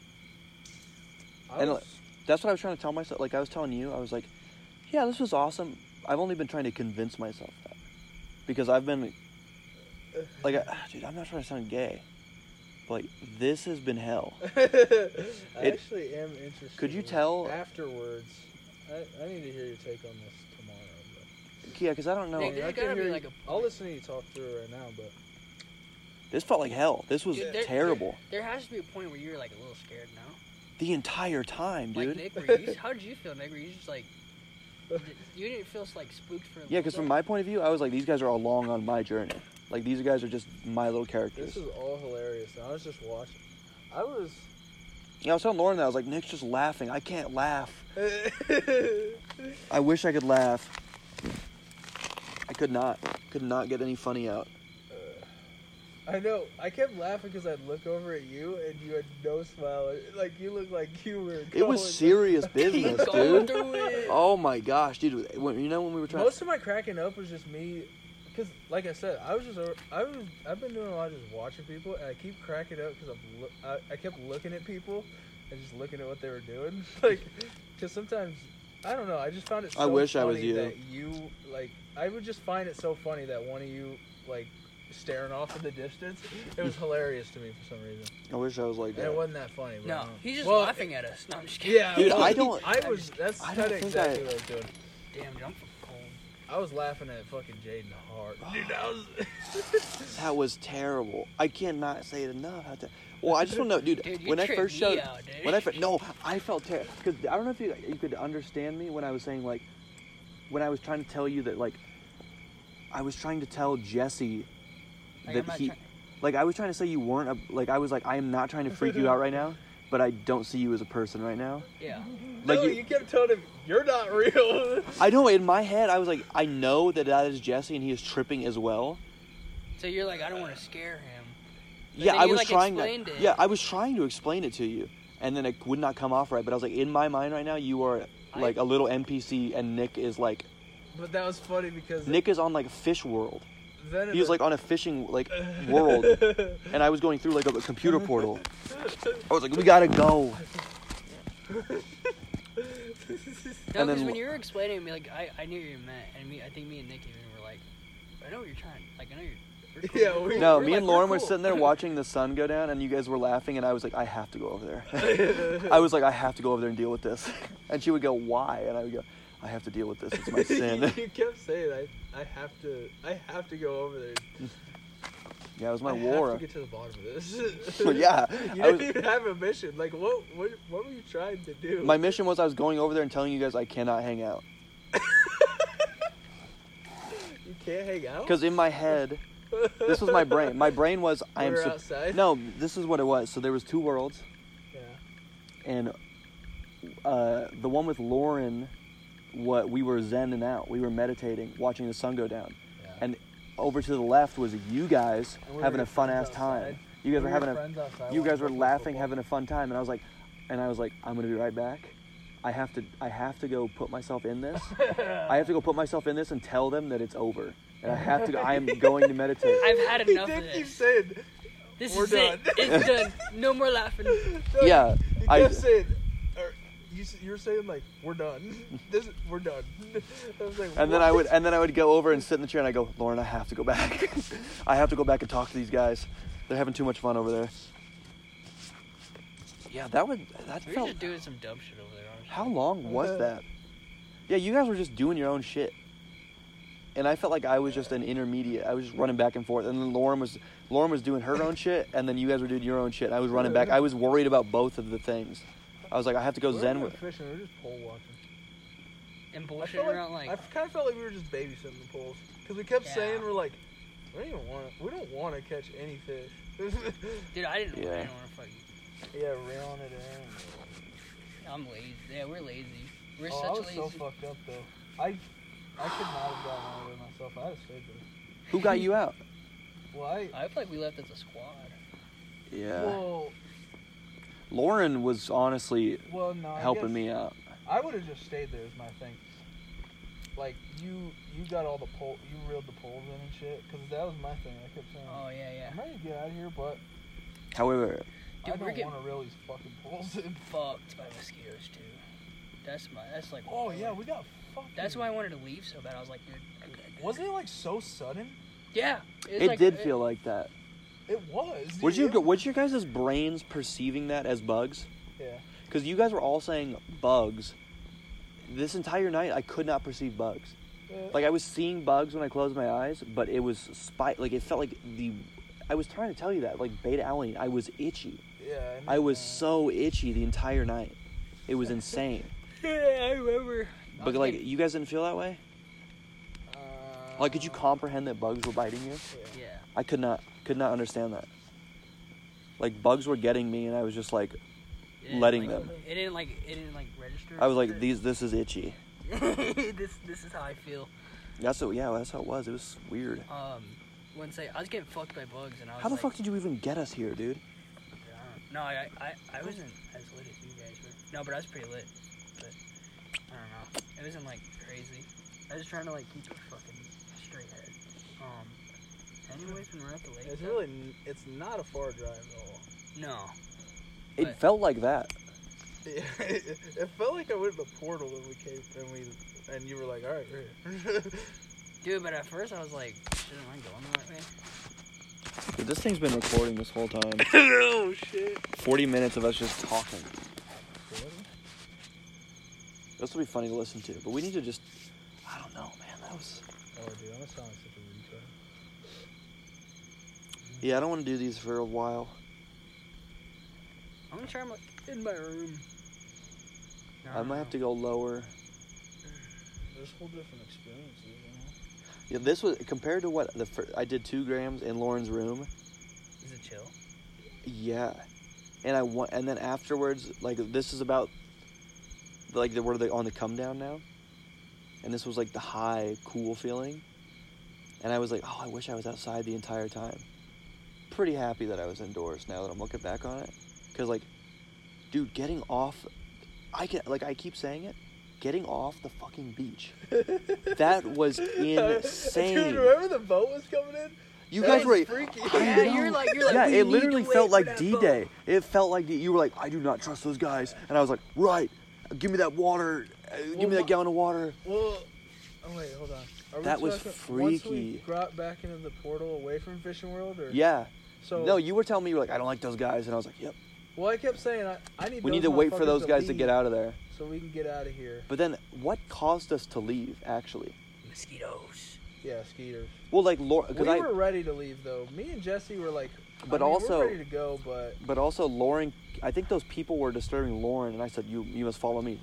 I and, was, That's what I was trying to tell myself. Like I was telling you, I was like, yeah, this was awesome. I've only been trying to convince myself that because I've been like, dude, I'm not trying to sound gay, but like, this has been hell. I actually am interested. Could you tell- afterwards? I need to hear your take on this tomorrow. But Yeah, because I don't know. Nick, There I gotta can be hear like you- a- I'll listen to you talk through it right now, but This felt like hell. This was Dude, terrible There has to be a point where you're like a little scared now. the entire time, dude. Like Nick, were you, how did you feel, Nick? Were you just like, you didn't feel like spooked for a Yeah, little because from bit? my point of view, I was like, these guys are along on my journey. Like, these guys are just my little characters. this is all hilarious. And I was just watching. I was Yeah, I was telling Lauren that. I was like, Nick's just laughing. I can't laugh. I wish I could laugh. I could not. Could not get any funny out. I know. I kept laughing because I'd look over at you and you had no smile. Like, you looked like you were. It was serious business, Going dude. through it. Oh my gosh, dude. When we were trying. Most of my cracking up was just me, because like I said, I've been doing a lot of just watching people, and I keep cracking up because I kept looking at people and just looking at what they were doing, like, because sometimes I don't know, I just found it. So I wish funny I was you. That you like, I would just find it so funny that one of you like staring off in the distance. It was hilarious to me for some reason. I wish I was like And that. it wasn't that funny. But No, he's just well, laughing at us. No, I'm just kidding. Yeah, Dude, well, I don't- That's I kind don't of think exactly I- what I was doing. Damn, jump cold. I was laughing at fucking Jaden Hart. Dude, that was. That was terrible. I cannot say it enough. Well, I just want to know, dude. Dude, you when I tripped first me showed, out, dude. I felt terrible because I don't know if you could understand me when I was saying like, when I was trying to tell you that like, I was trying to tell Jesse Like, that I'm not he, trying- like I was trying to say you weren't like I was like I am not trying to freak you out right now, but I don't see you as a person right now. Yeah. Like No, you kept telling him you're not real. I know in my head I was like I know that is Jesse and he is tripping as well. So you're like, I don't want to scare him. But Yeah, then I you, was like, trying to. explained it. Yeah, I was trying to explain it to you, and then it would not come off right. But I was like, in my mind right now, you are like a little NPC, and Nick is like But that was funny because Nick is on like Fish World. then He was like on a fishing like world, and I was going through like a computer portal. I was like, we gotta go. No, And because then- when you were explaining to me, like, I knew what you meant, and I think me and Nick even were like, I know what you're trying. Like, I know you're. Cool. Yeah, No, we're me like, and Lauren we're were cool. sitting there watching the sun go down, and you guys were laughing, and I was like, I have to go over there. I was like, I have to go over there and deal with this. And she would go, why? And I would go, I have to deal with this. It's my sin. you kept saying I have to go over there. Yeah, it was my I war. have to get to the bottom of this. Yeah, You I didn't was, even have a mission. Like, what were you trying to do? my mission was I was going over there and telling you guys I cannot hang out. You can't hang out? Because in my head, this was my brain. My brain was, I am... We're outside? No, this is what it was. So there was two worlds, Yeah. and the one with Lauren, what we were zenning out. We were meditating, watching the sun go down. Yeah. And over to the left was you guys And we were having a your fun ass friends time. outside. You guys We were were having your a friends outside you guys watching were laughing, football. having a fun time, and I was like, I'm gonna be right back. I have to go put myself in this. I have to go put myself in this and tell them that it's over. And I have to. I am going to meditate. I've had He enough of did keep this. saying, This we're is done. it. It's done. No more laughing. Yeah, He I. kept saying, you were saying like, we're done. We're done. I was like, And then what? I would go over and sit in the chair and I go, Lauren, I have to go back. I have to go back and talk to these guys. They're having too much fun over there. Yeah, that We were felt. just doing some dumb shit over there. Honestly. How long was that? Yeah, you guys were just doing your own shit. And I felt like I was just an intermediate. I was just running back and forth. And then Lauren was doing her own shit, and then you guys were doing your own shit. And I was running back. I was worried about both of the things. I was like, I have to go We zen weren't with. fishing. We were just pole watching. And I bullshitting felt like, around like. I kind of felt like we were just babysitting the poles because we kept Yeah. saying we're like, we don't want to catch any fish. Dude, I didn't Yeah. want to fucking. Yeah, reeling it in. I'm lazy. Yeah, we're lazy. We're I such was lazy. so fucked up though. I could not have gotten out of there myself. I'd have stayed there. Who got you out? Well, I feel like we left as a squad. Yeah. well, Lauren was honestly no. I helping guess me out. I would have just stayed there. Is my thing. Like you got all the pole. You reeled the poles in and shit. Because that was my thing. I kept saying, Oh yeah, I'm yeah. ready to get out of here, but However, Dude, I we're don't getting- want to reel these fucking poles in. Fucked by mosquitoes too. That's like. Oh yeah, we got fucking. That's why I wanted to leave so bad. I was like, dude. Wasn't it like so sudden? Yeah. it did feel like that. It was. Was dude. your guys' brains perceiving that as bugs? Yeah. Because you guys were all saying bugs. This entire night, I could not perceive bugs. Like I was seeing bugs when I closed my eyes, but it was like it felt like I was trying to tell you that, like beta alanine. I was itchy. Yeah. I was so itchy the entire night. It was insane. Yeah, I remember. But like, you guys didn't feel that way? Like, could you comprehend that bugs were biting you? Yeah. I could not understand that. Like, bugs were getting me, and I was just like, letting them. It didn't like register. I was like, this is itchy. this is how I feel. That's how it was. It was weird. Once I was getting fucked by bugs, and I was How the like, fuck did you even get us here, dude? No, I wasn't as lit as you guys were. No, but I was pretty lit. But I don't know. It wasn't like crazy. I was trying to like keep a fucking straight head. Anyways, when we're at the lake, it's not a far drive at all. no. It But- felt like that. Yeah, it felt like I went to the portal and we came and you were like, all right, we're here. Dude, but at first I was like, shouldn't I going the right way? Dude, this thing's been recording this whole time. Oh shit. 40 minutes of us just talking. This will be funny to listen to, but we need to just, I don't know, man. That was. Oh, dude, I'm gonna sound like such a retard. Yeah, I don't want to do these for a while. I'm gonna try them like in my room. I might have to go lower. There's whole different experiences, you know? Yeah, this was compared to what I did 2 grams in Lauren's room. Is it chill? Yeah, and then afterwards, like this is about like we're on the come down now, and this was like the high, cool feeling, and I was like, oh, I wish I was outside the entire time. Pretty happy that I was indoors now that I'm looking back on it, because like, dude, getting off, I keep saying it, getting off the fucking beach, that was insane. Dude, remember the boat was coming in? You That guys was were freaky. Yeah, you're like, yeah, we it need literally to wait felt for like that D-Day. boat. It felt like you were like, I do not trust those guys, and I was like, right, give me that water, give me that gallon of water. Well, oh wait, hold on. Are we That was talking- Once we freaky. got back into the portal away from Fishing World, or Yeah. so No, you were telling me you were like, I don't like those guys, and I was like, yep. Well, I kept saying I need. We those need to wait for motherfuckers those guys to leave get out of there. so we can get out of here. But then, what caused us to leave? Actually, Mosquitoes. Yeah, skeeters. well, like Lauren, We because were ready to leave though. Me and Jesse were like, But I mean, also- we're ready to go, but also Lauren. I think those people were disturbing Lauren, and I said, you must follow me.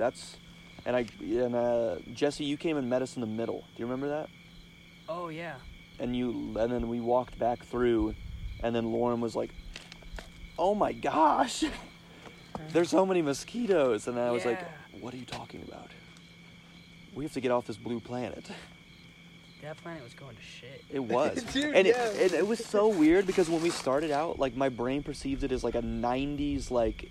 And Jesse, you came and met us in the middle. Do you remember that? Oh yeah. And then we walked back through, and then Lauren was like, oh my gosh, there's so many mosquitoes. And I was like, Yeah. what are you talking about? We have to get off this blue planet. That planet was going to shit. It was. Dude, And yeah. it was so weird because when we started out, like my brain perceived it as like a 90s,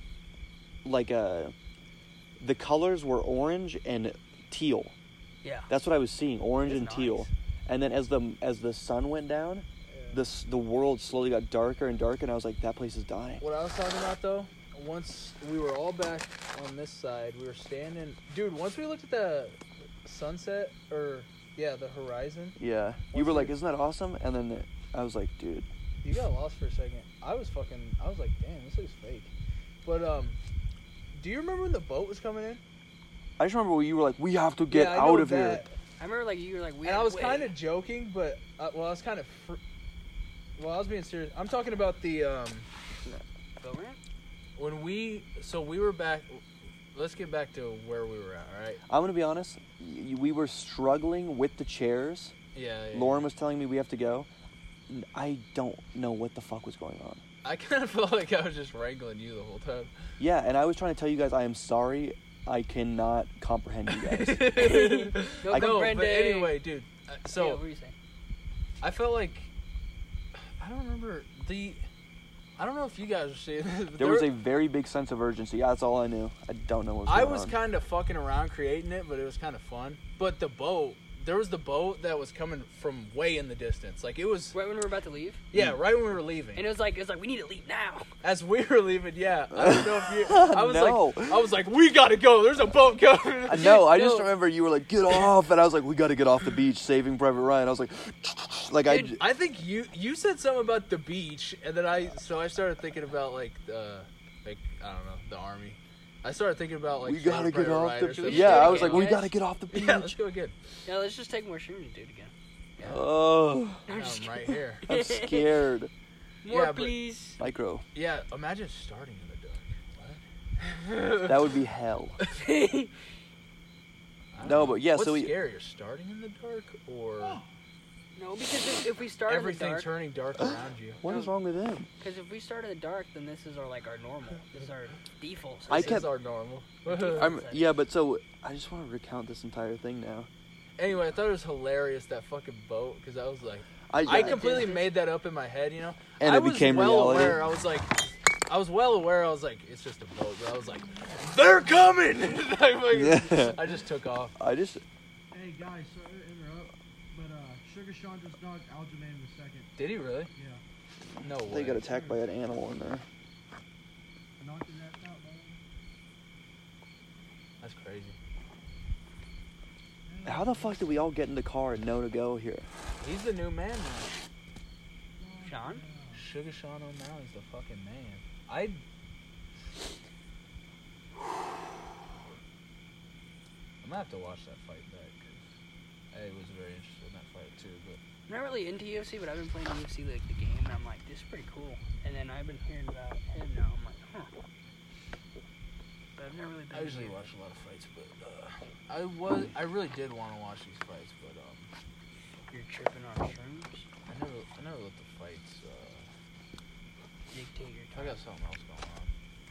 the colors were orange and teal. Yeah. That's what I was seeing, orange It's and teal. nice. And then as the sun went down, the world slowly got darker and darker, and I was like, that place is dying. what I was talking about though, once we were all back on this side, we were standing. Dude, once we looked at the sunset, or yeah, the horizon, Yeah. You Once were we- like, isn't that awesome? And then I was like, dude. you got lost for a second. I was like, damn, this looks fake. But do you remember when the boat was coming in? I just remember you were like, we have to get Yeah, I know out of here. that. I remember like you were like, we And had I was to kind wait. of joking, but I was kind of. I was being serious. I'm talking about the Boat ramp? when we were back. Let's get back to where we were at. All right. I'm going to be honest. We were struggling with the chairs. Yeah. Lauren was telling me we have to go. I don't know what the fuck was going on. I kind of felt like I was just wrangling you the whole time. Yeah, and I was trying to tell you guys I am sorry. I cannot comprehend you guys. No, I- No, but comprende. anyway, dude. Yeah, So what were you saying? I felt like I don't remember I don't know if you guys were seeing this. But There was a very big sense of urgency. Yeah, that's all I knew. I don't know what was I going was on. kind of fucking around creating it, but it was kind of fun. But there was the boat that was coming from way in the distance. Like it was, Right when we were about to leave, yeah, right when we were leaving. and it was like we need to leave now. As we were leaving, yeah, I don't know if you. I was No. like, we gotta go. There's a boat coming. No, I just No. remember you were like, get off. And I was like, we got to get off the beach, Saving Private Ryan. I was like, Dude, I think you said something about the beach, and then I started thinking about like I don't know, the army. I started thinking about like we got to Saving get Private off Ryan the or beach. something. Yeah, I was again, like, we guys. got to get off the beach. Yeah, let's go again. Yeah, let's just take more shrooms, dude. Again. Oh, I'm just I'm right here. I'm scared. More, Yeah, but- please. Micro. Yeah, imagine starting in the dark. What? That would be hell. I don't No, know. but yeah, What's so we- scarier, starting in the dark or No, because if we start in the Everything dark, turning dark around you. What is wrong with him? because if we start in the dark, then this is our normal. This is our default. I This kept- is our normal. Yeah, but so I just want to recount this entire thing now. Anyway, I thought it was hilarious, that fucking boat, because I was like, I yeah, completely made that up in my head, you know? And I it was became well reality. aware. I was well aware. I was like, it's just a boat. But I was like, they're coming! Yeah. I just took off. I just Hey guys, sorry to interrupt, but Sugar Sean just knocked Aljamain in the second. Did he really? Yeah. No way. they got attacked by an animal in there. Knocked his ass out, man. That's crazy. How the fuck did we all get in the car and know to go here? He's the new man now. Sean? Sugar Sean O'Malley's the fucking man. I'm gonna have to watch that fight back, because I was very interested in that fight too, but I'm not really into UFC, but I've been playing UFC like the game, and I'm like, this is pretty cool. And then I've been hearing about him now. I'm like, huh. But I've never really been. I usually into watch a lot of fights, but I really did want to watch these fights, but You're tripping on shrooms. I never let the fights Dictate your I time. got something else going on.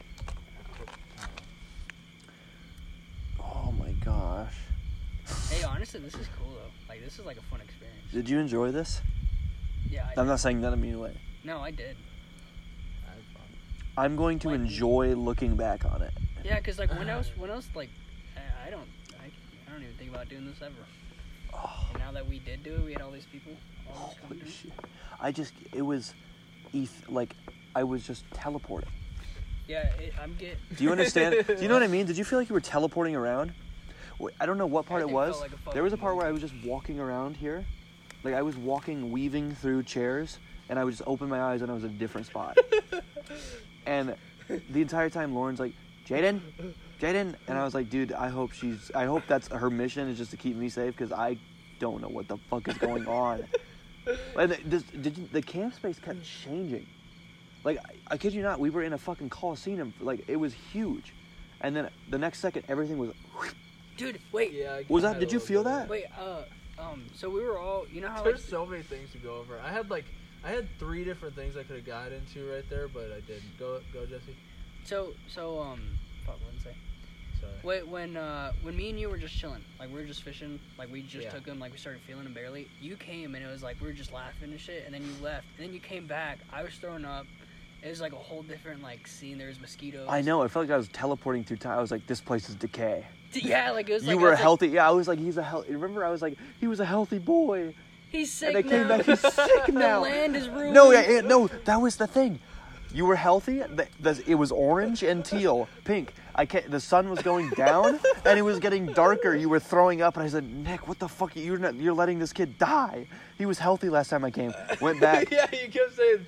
Oh my gosh. Hey, honestly, this is cool though. Like, this is like a fun experience. Did you enjoy this? Yeah, I I'm did. not saying that in a mean way. No, I did. I had fun. I'm going to Like- enjoy looking back on it. Yeah, cause like when else like I don't even think about doing this ever. And now that we did do it, we had all these people. All this coming Holy through. shit. It was, like, I was just teleporting. Yeah, I'm getting. Do you understand? Do you know what I mean? Did you feel like you were teleporting around? I don't know what part it Everything was. felt like a fucking There was a part where I movie. was just walking around here. Like, I was weaving through chairs, and I would just open my eyes and I was in a different spot. And the entire time, Lauren's like, Jaden? And I was like, dude, I hope that's her mission, is just to keep me safe, because I don't know what the fuck is going on. And the camp space kept changing. Like, I kid you not, we were in a fucking coliseum. Like, it was huge. And then the next second, everything was... Dude, wait, Yeah. Was I that- had did a you little feel bit of that? wait. So we were all, you know how like, There's so many things to go over. I had 3 different things I could have got into right there, but I didn't. Go Jesse. fuck, what did I say? Sorry. Wait, when me and you were just chilling, like we were just fishing, like we just Yeah. took him, like we started feeling him barely. You came and it was like we were just laughing and shit, and then you left, and then you came back. I was throwing up. It was like a whole different like scene. There was mosquitoes. I know, I felt like I was teleporting through time. I was like, this place is decay. Yeah, like it was. You like, were I was like, healthy. Yeah, I was like, remember I was like, he was a healthy boy. He's sick And I came now. back, he's sick now. The land is ruined. No, no, that was the thing. You were healthy. It was orange and teal, pink. The sun was going down, and it was getting darker. You were throwing up, and I said, Nick, what the fuck? You're letting this kid die. He was healthy last time I came. Went back. Yeah, you kept saying.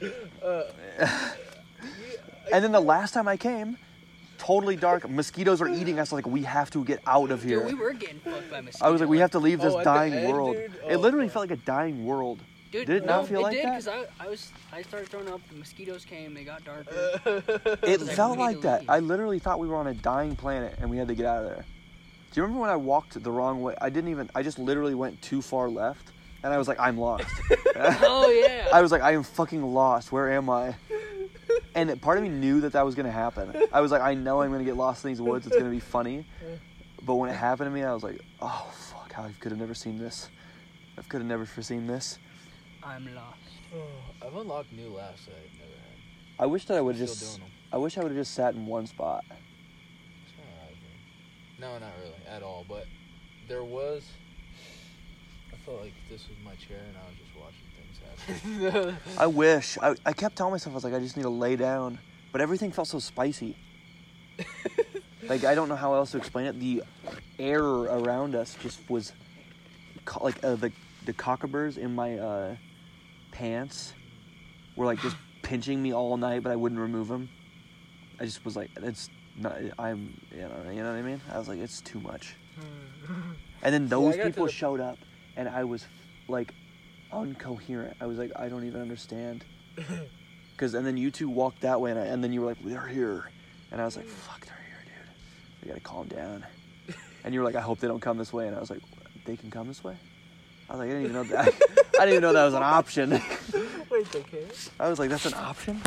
And then the last time I came, totally dark. Mosquitoes were eating us. Like, we have to get out of here. Dude, we were getting fucked by mosquitoes. I was like, we have to leave this Oh, at the dying end, world. dude? It Oh, literally fuck. felt like a dying world. Dude, Did it not feel like it that? did, because I started throwing up. The mosquitoes came. They got darker. It was like, felt we need like to that. leave. I literally thought we were on a dying planet and we had to get out of there. Do you remember when I walked the wrong way? I just literally went too far left, and I was like, I'm lost. Oh yeah. I was like, I am fucking lost. Where am I? And part of me knew that was going to happen. I was like, I know I'm going to get lost in these woods. It's going to be funny. But when it happened to me, I was like, oh, fuck, I could have never seen this. I could have never foreseen this. I'm lost. I've unlocked new laughs that I've never had. I wish that I would have Still just... doing them. I wish I would have just sat in one spot. It's kinda odd, man. No, not really at all. But there was. I felt like this was my chair, and I was just watching things happen. I wish. I kept telling myself, I was like, I just need to lay down. But everything felt so spicy. Like, I don't know how else to explain it. The air around us just was... Like, the cockaburs in my pants were, like, just pinching me all night, but I wouldn't remove them. I just was like, it's not... you know what I mean? I was like, it's too much. And then those I got to people the- showed up, and I was, like... uncoherent. I was like, I don't even understand. And then you two walked that way, and then you were like, they're here. And I was like, fuck, they're here, dude. We gotta calm down. And you were like, I hope they don't come this way. And I was like, they can come this way? I was like, I didn't even know that. didn't even know that was an option. Wait, they can't? I was like, that's an option?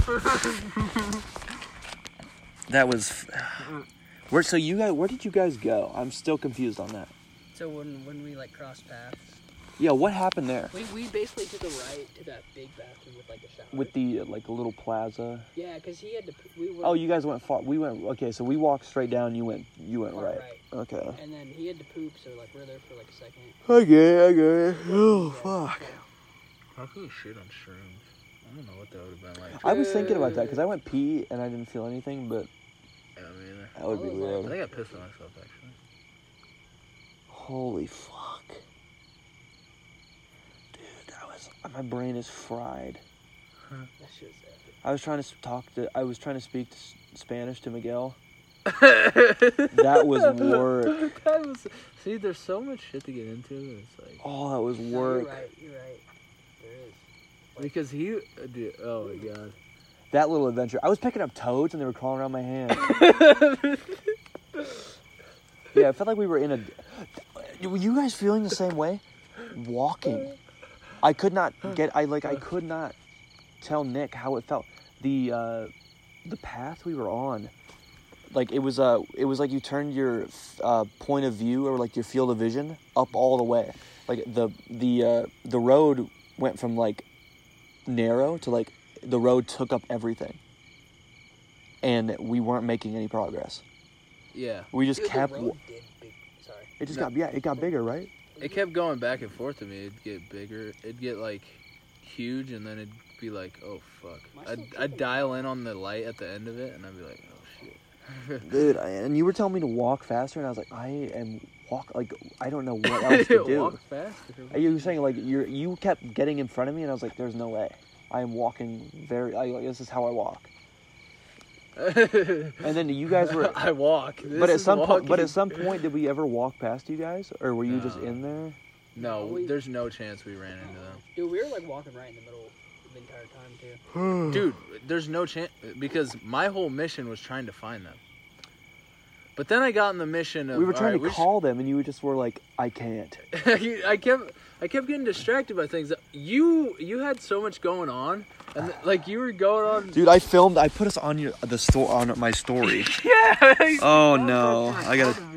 That was... Where did you guys go? I'm still confused on that. So when we like crossed paths, Yeah, what happened there? we basically took a right to that big bathroom with like a shower. With the, like, a little plaza? Yeah, because he had to. We were, Oh, you guys went far. Okay, so we walked straight down, you went far right. Okay. And then he had to poop, so like we're there for like a second. I get it. Oh, fuck. How could we shit on shrooms? I don't know what that would have been like. I was thinking about that, because I went pee, and I didn't feel anything, but Yeah, me either. that would be I was weird. I think I pissed on myself, actually. Holy fuck. Dude, my brain is fried. That shit's epic. I was trying to speak Spanish to Miguel. That was work. See, there's so much shit to get into. It's like Oh, that was No, work. You're right. There is. because he, dude, oh my god. That little adventure. I was picking up toads and they were crawling around my hand. Yeah, I felt like we were in a... Were you guys feeling the same way? Walking. I could not tell Nick how it felt. The path we were on, like it was like you turned your point of view or like your field of vision up all the way. Like the road went from like narrow to like the road took up everything, and we weren't making any progress. Yeah. We just Dude, kept. the road did big. Sorry. It just No. it got bigger, right? It kept going back and forth to me. It'd get bigger. It'd get like huge, and then it'd be like, oh fuck. I'd dial in on the light at the end of it, and I'd be like, oh shit. Dude, and you were telling me to walk faster, and I was like, I don't know what else to do. Walk faster. And you were saying like you kept getting in front of me, and I was like, there's no way. I am walking this is how I walk. And then you guys were. I walk. But at some point, did we ever walk past you guys, or were you just No. in there? No, there's no chance we ran into them. Dude, we were like walking right in the middle the entire time too. Dude, there's no chance because my whole mission was trying to find them. But then I got in the mission of We were trying alright, to call them, and you just were like, I can't. I kept getting distracted by things. You had so much going on, and like you were going on. Dude, I put us on my story. Yeah. Oh no, I gotta